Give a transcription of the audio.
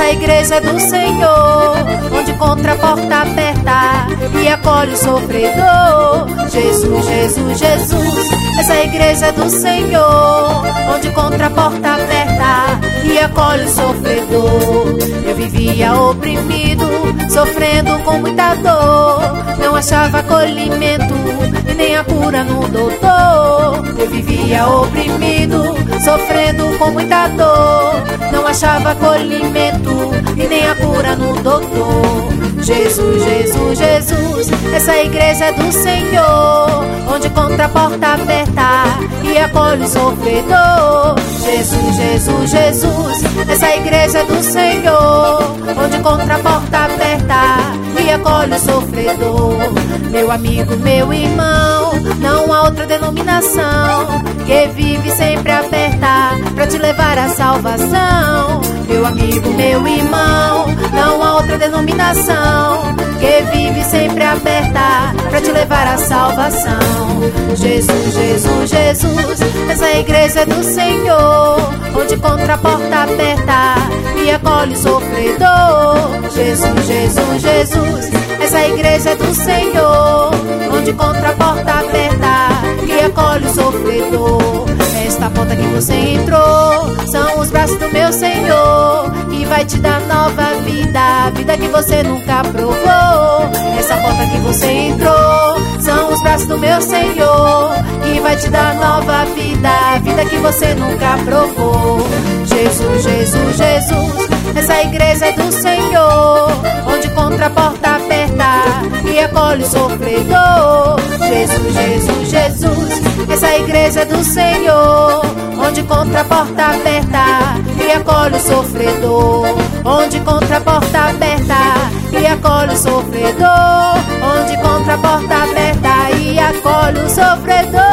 Essa igreja é do Senhor, onde encontra a porta aberta e acolhe o sofredor. Jesus, Jesus, Jesus. Essa igreja é do Senhor, onde encontra a porta aberta e acolhe o sofredor. Eu vivia oprimido, sofrendo com muita dor, não achava acolhimento e nem a cura no doutor. Eu vivia oprimido, sofrendo com muita dor, não achava acolhimento e nem a cura no doutor. Jesus, Jesus, Jesus. Essa igreja é do Senhor, onde encontra a porta aberta e acolhe o sofredor. Jesus, Jesus, Jesus. Essa igreja é do Senhor, onde encontra a porta aberta e acolhe o sofredor. Meu amigo, meu irmão, não há outra denominação que vive sempre aberta pra te levar à salvação. Meu amigo, meu irmão, não há outra denominação que vive sempre aberta pra te levar à salvação. Jesus, Jesus, Jesus. Essa igreja é do Senhor, onde encontra a porta aberta e acolhe o sofredor. Jesus, Jesus, Jesus. Essa igreja é do Senhor, onde encontra a porta aberta e acolhe o sofredor. Esta porta que você entrou são os braços do meu Senhor, que vai te dar nova vida, vida que você nunca provou. Essa porta que você entrou são os braços do meu Senhor, que vai te dar nova vida, vida que você nunca provou. Jesus, Jesus, Jesus. Essa igreja é do Senhor, onde encontra a porta aberta e acolhe o sofredor. Jesus, Jesus, Jesus. Essa igreja é do Senhor, onde encontra a porta aberta e acolhe o sofredor. Onde encontra a porta aberta e acolhe o sofredor. Onde encontra a porta aberta e acolhe o sofredor.